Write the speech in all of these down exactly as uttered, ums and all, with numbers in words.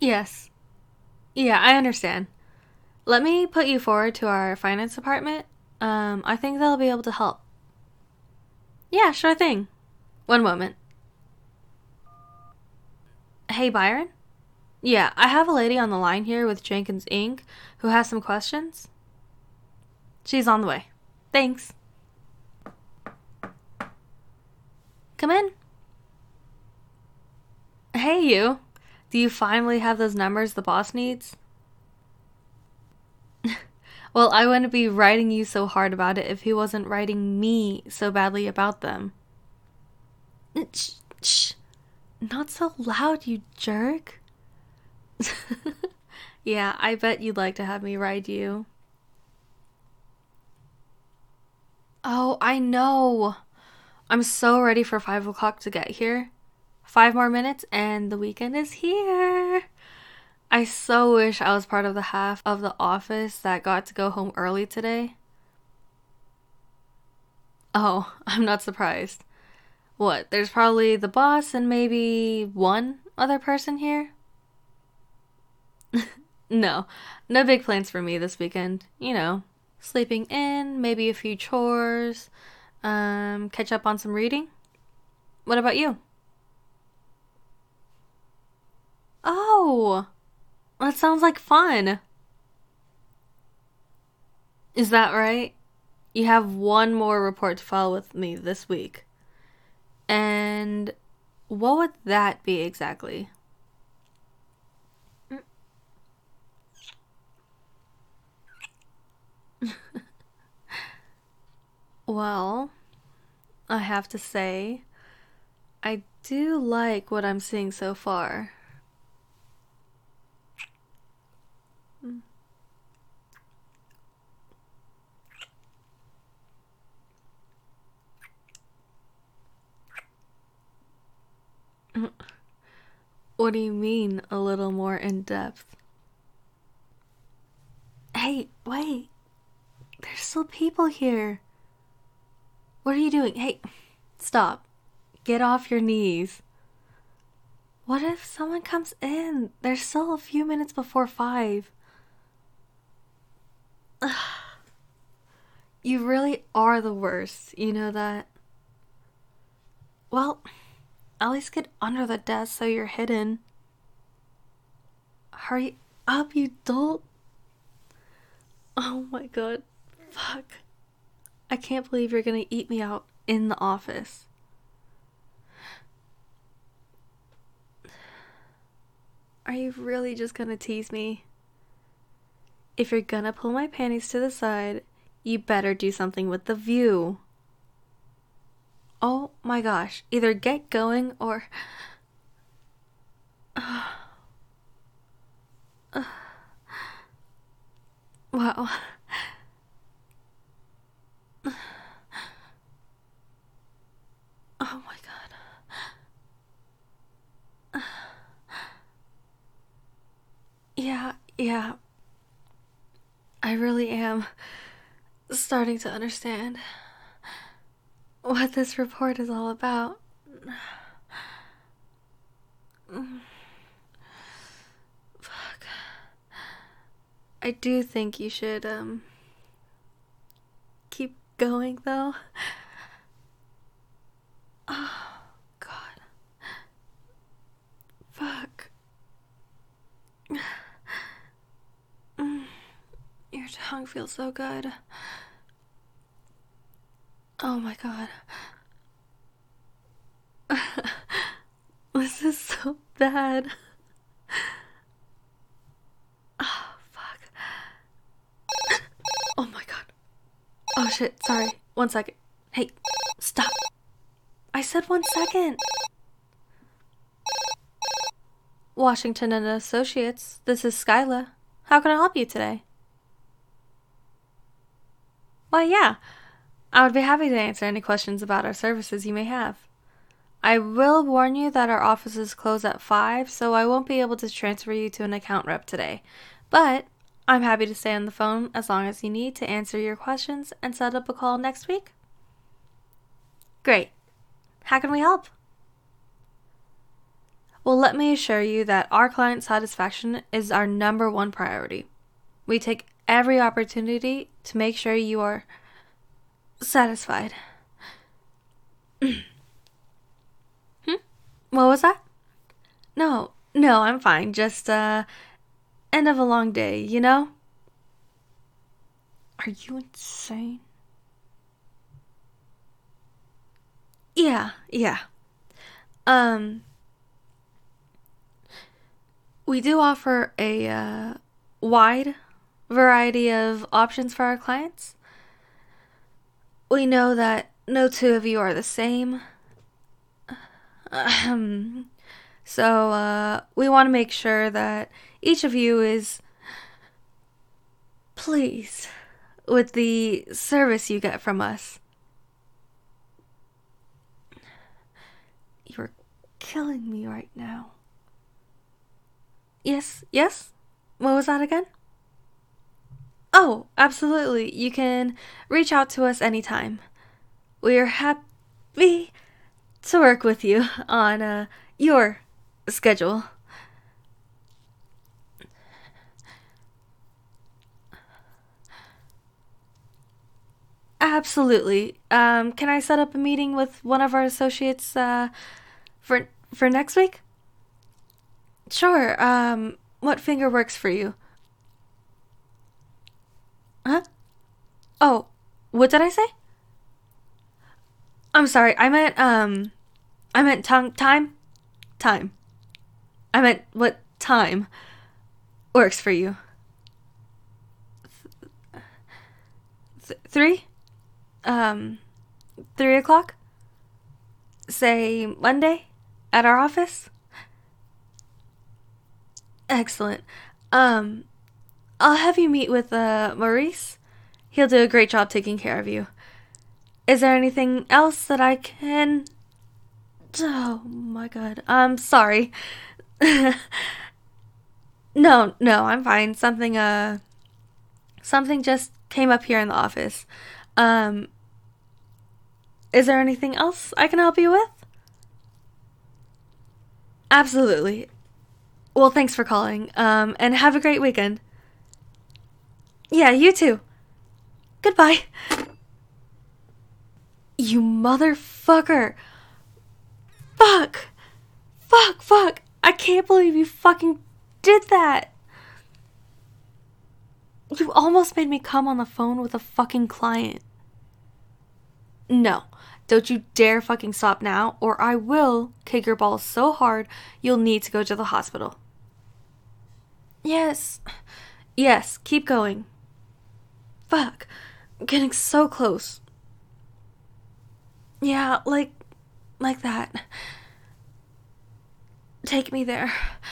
Yes. Yeah, I understand. Let me put you forward to our finance department. Um, I think they'll be able to help. Yeah, sure thing. One moment. Hey, Byron? Yeah, I have a lady on the line here with Jenkins Incorporated who has some questions. She's on the way. Thanks. Come in. Hey, you. Do you finally have those numbers the boss needs? Well, I wouldn't be writing you so hard about it if he wasn't writing me so badly about them. Shh, shh. Not so loud, you jerk. Yeah, I bet you'd like to have me write you. Oh, I know. I'm so ready for five o'clock to get here. Five more minutes and the weekend is here. I so wish I was part of the half of the office that got to go home early today. Oh, I'm not surprised. What, there's probably the boss and maybe one other person here? No, no big plans for me this weekend. You know, sleeping in, maybe a few chores, um, catch up on some reading. What about you? Oh, that sounds like fun. Is that right? You have one more report to file with me this week. And what would that be exactly? Well, I have to say, I do like what I'm seeing so far. What do you mean, a little more in depth? Hey, wait. There's still people here. What are you doing? Hey, stop. Get off your knees. What if someone comes in? There's still a few minutes before five. You really are the worst. You know that? Well, at least get under the desk so you're hidden. Hurry up, you dolt. Oh my god. Fuck. I can't believe you're gonna eat me out in the office. Are you really just gonna tease me? If you're gonna pull my panties to the side, you better do something with the view. Oh my gosh. Either get going or... Wow. Oh my god. Yeah, yeah. I really am starting to understand what this report is all about. Fuck. I do think you should, um, keep going, though. Oh, God. Fuck. Your tongue feels so good. Oh my god. This is so bad. Oh, fuck. Oh my god. Oh shit, sorry. One second. Hey, stop. I said one second. Washington and Associates, this is Skyla. How can I help you today? Why, yeah. I would be happy to answer any questions about our services you may have. I will warn you that our offices close at five, so I won't be able to transfer you to an account rep today. But I'm happy to stay on the phone as long as you need to answer your questions and set up a call next week. Great. How can we help? Well, let me assure you that our client satisfaction is our number one priority. We take every opportunity to make sure you are satisfied. hmm? What was that? No, no, I'm fine. Just, uh, end of a long day, you know? Are you insane? Yeah, yeah. Um, we do offer a, uh, wide variety of options for our clients. We know that no two of you are the same. Um, so, uh, we want to make sure that each of you is pleased with the service you get from us. You're killing me right now. Yes, yes? What was that again? Oh, absolutely. You can reach out to us anytime. We are happy to work with you on uh, your schedule. Absolutely. Um, can I set up a meeting with one of our associates uh, for for next week? Sure. Um, what finger works for you? Huh? Oh, what did I say? I'm sorry. I meant um, I meant tongue time, time. I meant what time works for you? Th- three? Um, three o'clock? Say Monday at our office? Excellent. Um, I'll have you meet with uh Maurice. He'll do a great job taking care of you. Is there anything else that I can... Oh my god. I'm sorry. No, no, I'm fine. Something uh something just came up here in the office. Um is there anything else I can help you with? Absolutely. Well, thanks for calling. Um and have a great weekend. Yeah, you too. Goodbye. You motherfucker. Fuck. Fuck, fuck. I can't believe you fucking did that. You almost made me come on the phone with a fucking client. No. Don't you dare fucking stop now, or I will kick your balls so hard you'll need to go to the hospital. Yes. Yes, keep going. Fuck. I'm getting so close. Yeah, like... like that. Take me there.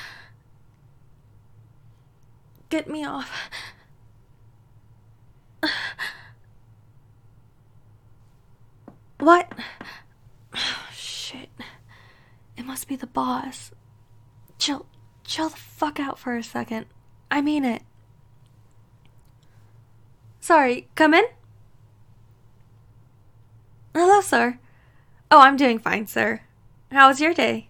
Get me off. What? Shit. It must be the boss. Chill. Chill the fuck out for a second. I mean it. Sorry, come in? Hello, sir. Oh, I'm doing fine, sir. How was your day?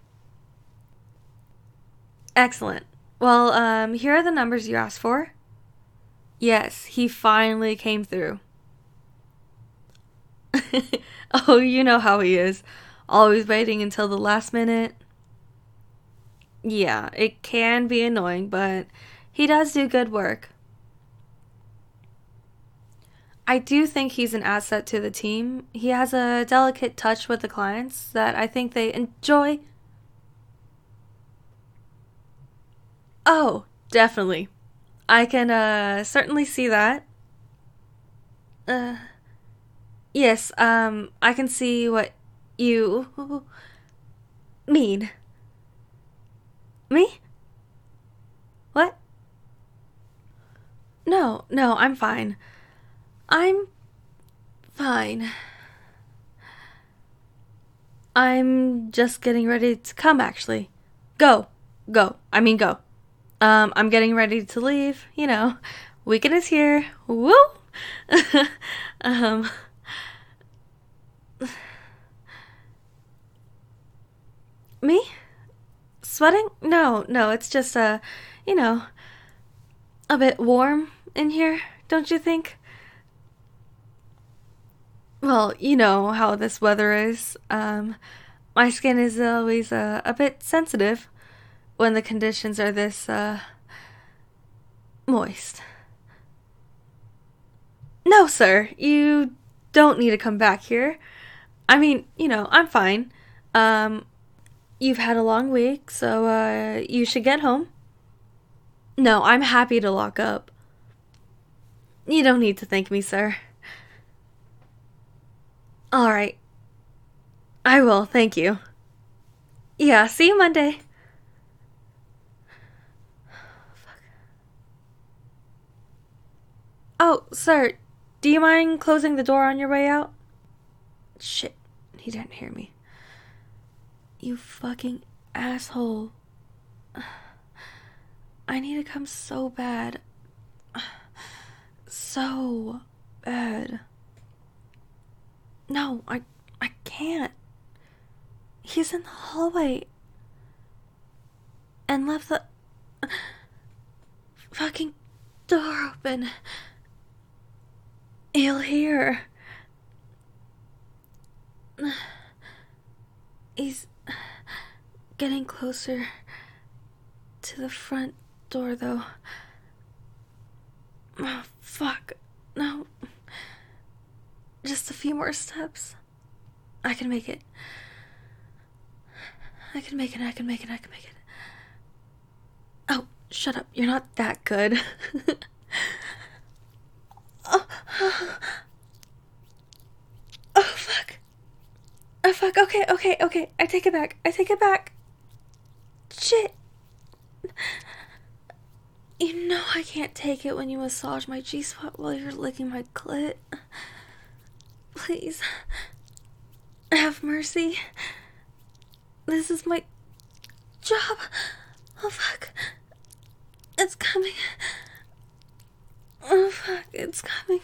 Excellent. Well, um, here are the numbers you asked for. Yes, he finally came through. Oh, you know how he is. Always waiting until the last minute. Yeah, it can be annoying, but he does do good work. I do think he's an asset to the team. He has a delicate touch with the clients that I think they enjoy. Oh, definitely. I can uh certainly see that. Uh yes, um I can see what you mean. Me? What? No, no, I'm fine. I'm fine. I'm just getting ready to come, actually. Go. Go. I mean, go. Um, I'm getting ready to leave. You know, weekend is here. Woo! um, me? sweating? No, no, it's just, uh, you know, a bit warm in here, don't you think? Well, you know how this weather is. Um, my skin is always uh, a bit sensitive when the conditions are this, uh, moist. No, sir, you don't need to come back here. I mean, you know, I'm fine. Um, you've had a long week, so, uh, you should get home. No, I'm happy to lock up. You don't need to thank me, sir. Alright. I will, thank you. Yeah, see you Monday. Fuck. Oh, sir, do you mind closing the door on your way out? Shit, he didn't hear me. You fucking asshole. I need to come so bad. So bad. No, I I can't. He's in the hallway. And left the fucking door open. He'll hear. He's getting closer to the front door, though. Oh, fuck. No. Just a few more steps. I can make it. I can make it, I can make it, I can make it. Oh, shut up. You're not that good. oh, oh, fuck. Oh, fuck. Okay, okay, okay. I take it back. I take it back. Shit. You know I can't take it when you massage my G-spot while you're licking my clit. Please. Have mercy. This is my job. Oh, fuck. It's coming. Oh, fuck. It's coming.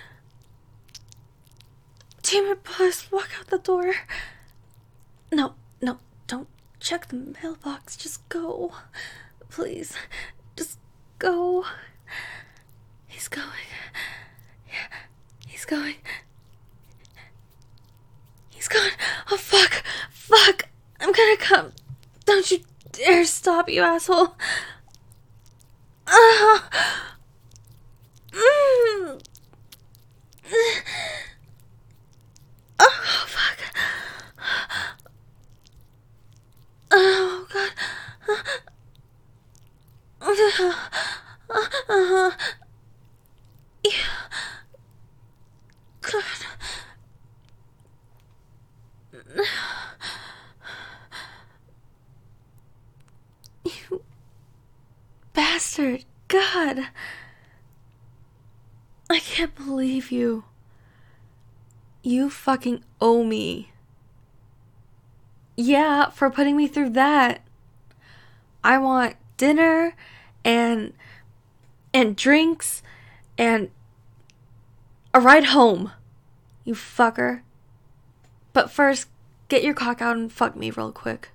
Damn it, boss. Walk out the door. No, no. Don't check the mailbox. Just go. Please. Just go. He's going. Yeah. He's going. He's gone. Oh, fuck. Fuck. I'm gonna come. Don't you dare stop, you asshole. Uh, mm. Oh, fuck. Oh, God. Uh-huh. Yeah. God. You bastard. God. I can't believe you. You fucking owe me. Yeah, for putting me through that. I want dinner and and drinks and a ride home. You fucker. But first, get your cock out and fuck me real quick.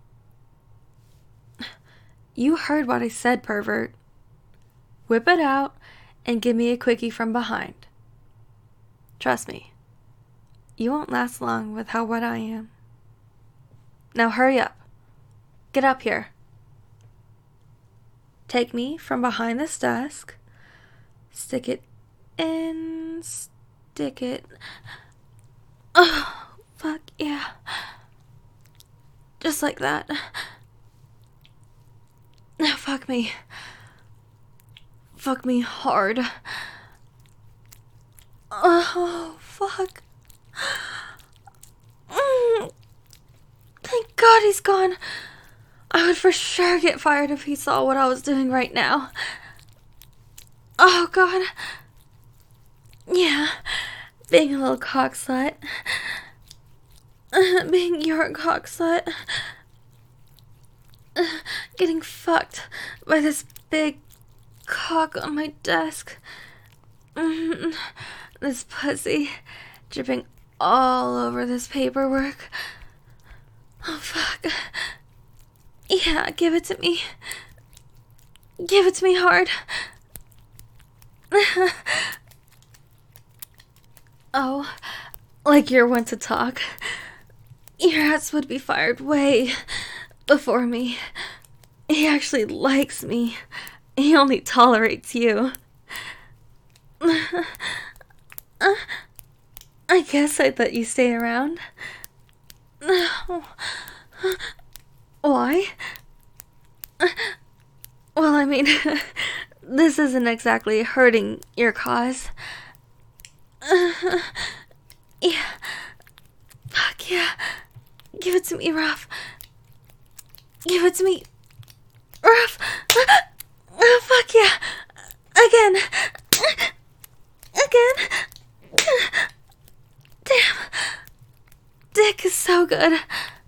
You heard what I said, pervert. Whip it out and give me a quickie from behind. Trust me, you won't last long with how wet I am. Now hurry up. Get up here. Take me from behind this desk. Stick it in. Stick it. Oh, fuck yeah. Just like that. Now fuck me. Fuck me hard. Oh, fuck. Mm. Thank God he's gone. I would for sure get fired if he saw what I was doing right now. Oh, God. Yeah, being a little cock slut. Uh, being your cock slut. Uh, getting fucked by this big cock on my desk. Mm, this pussy dripping all over this paperwork. Oh, fuck. Yeah, give it to me. Give it to me hard. Oh, like you're one to talk. Your ass would be fired way before me. He actually likes me. He only tolerates you. I guess I'd let you stay around. Why? Well, I mean, this isn't exactly hurting your cause. Yeah. Fuck yeah. Give it to me, Ruff. Give it to me, Ruff. Oh, fuck yeah. Again. Again. Damn. Dick is so good.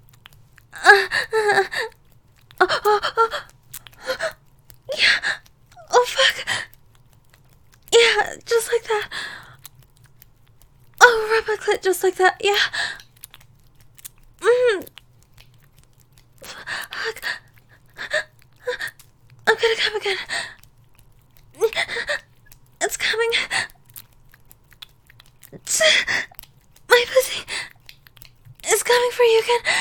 Yeah. Oh, fuck. Yeah, just like that. Oh, rub my clit just like that. Yeah. Mm. Fuck. I'm gonna come again. It's coming. My pussy is coming for you again.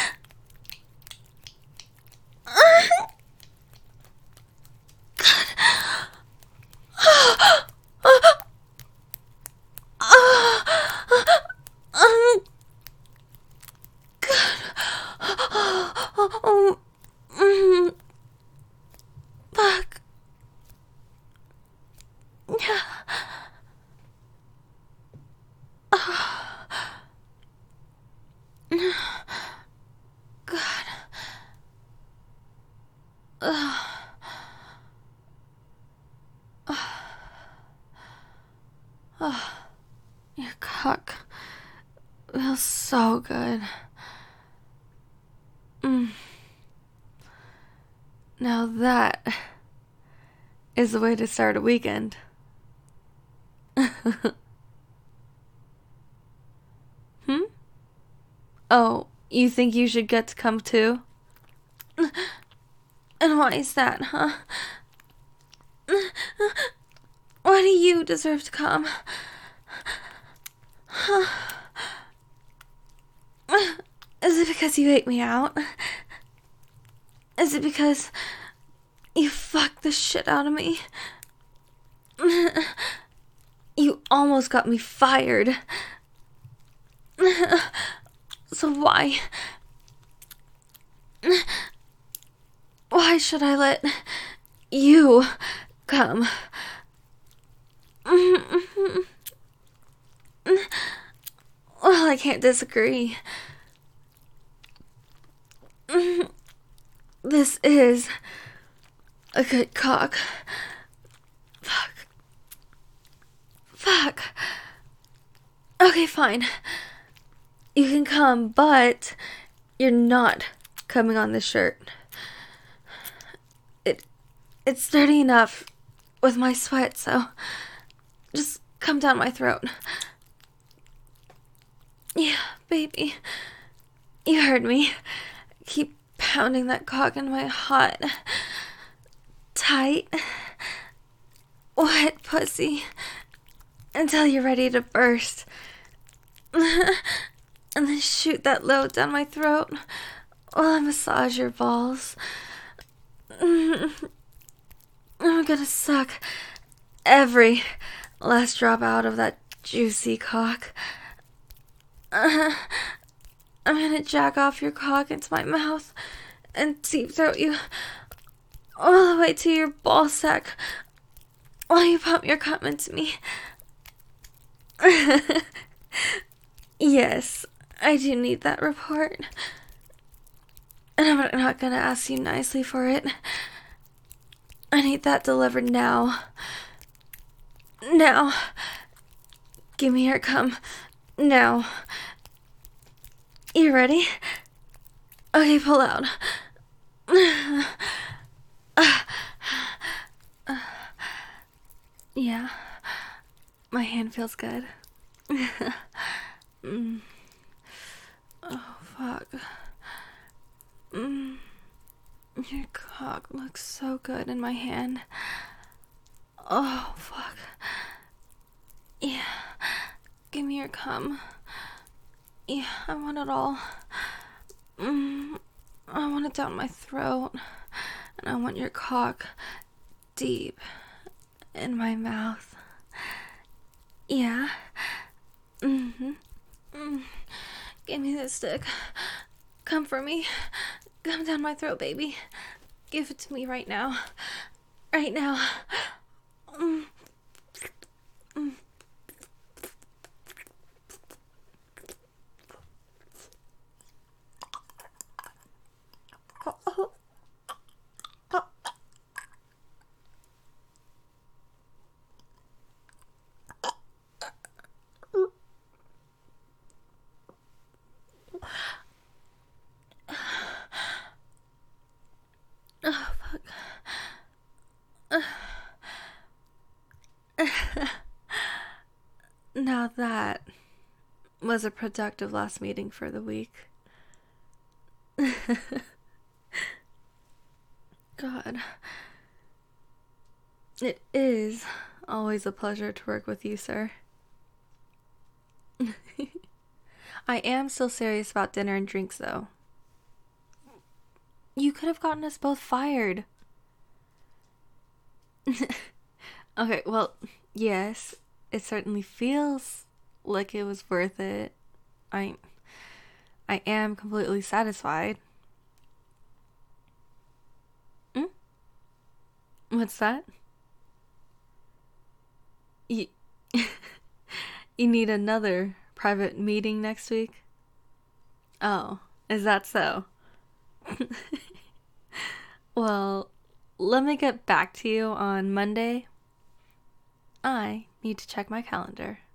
Fuck. Yeah. God. Uh. Uh. Uh. Your cock feels so good. Mm. Now that is the way to start a weekend. Hmm? Oh, you think you should get to come too? And why is that, huh? Why do you deserve to come? Is it because you ate me out? Is it because you fucked the shit out of me? You almost got me fired. So why? Why should I let you come? Well, I can't disagree. This is a good cock. Fuck. Fuck. Okay, fine. You can come, but you're not coming on this shirt. It, it's dirty enough with my sweat, so just come down my throat. Yeah, baby. You heard me. Keep pounding that cock in my hot, tight, wet pussy until you're ready to burst. And then shoot that load down my throat while I massage your balls. I'm gonna suck every last drop out of that juicy cock. Uh, I'm gonna jack off your cock into my mouth and deep throat you all the way to your ball sack while you pump your cum into me. Yes, I do need that report. And I'm not gonna ask you nicely for it. I need that delivered now. Now. Give me your cum. Now. You ready? Okay, pull out. Yeah. My hand feels good. mm. Oh, fuck. Mm. Your cock looks so good in my hand. Oh, fuck. Yeah. Give me your cum. Yeah, I want it all. Mm, I want it down my throat. And I want your cock deep in my mouth. Yeah. Mm-hmm. Mm. Give me this dick. Come for me. Come down my throat, baby. Give it to me right now. Right now. Mm. Mm. Oh, oh. Oh. Oh, fuck. Now that was a productive last meeting for the week. God. It is always a pleasure to work with you, sir. I am still serious about dinner and drinks, though. You could have gotten us both fired. Okay, well, yes, it certainly feels like it was worth it. I I am completely satisfied. Hmm? What's that? You, you need another private meeting next week? Oh, is that so? Well, let me get back to you on Monday. I need to check my calendar.